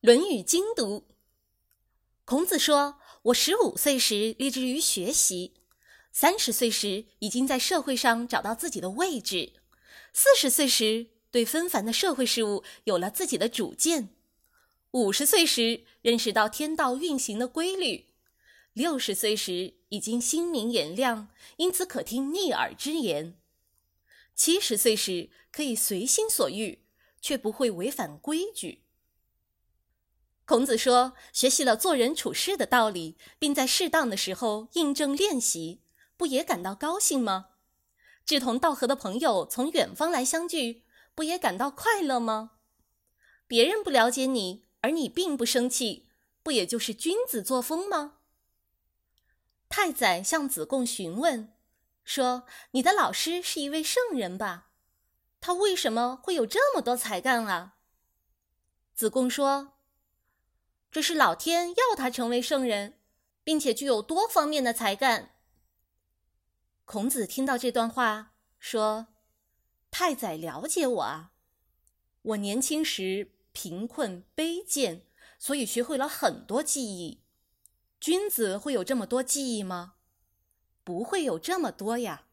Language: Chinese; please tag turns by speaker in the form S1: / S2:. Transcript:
S1: 论语精读。孔子说，我15岁时立志于学习，30岁时已经在社会上找到自己的位置，40岁时对纷繁的社会事物有了自己的主见，50岁时认识到天道运行的规律，60岁时已经心明眼亮，因此可听逆耳之言，70岁时可以随心所欲，却不会违反规矩。孔子说，学习了做人处事的道理，并在适当的时候印证练习，不也感到高兴吗？志同道合的朋友从远方来相聚，不也感到快乐吗？别人不了解你，而你并不生气，不也就是君子作风吗？太宰向子贡询问，说：“你的老师是一位圣人吧？他为什么会有这么多才干啊？”子贡说：“这是老天要他成为圣人，并且具有多方面的才干。”孔子听到这段话，说：“太宰了解我啊，我年轻时贫困卑贱，所以学会了很多技艺。君子会有这么多技艺吗？不会有这么多呀。”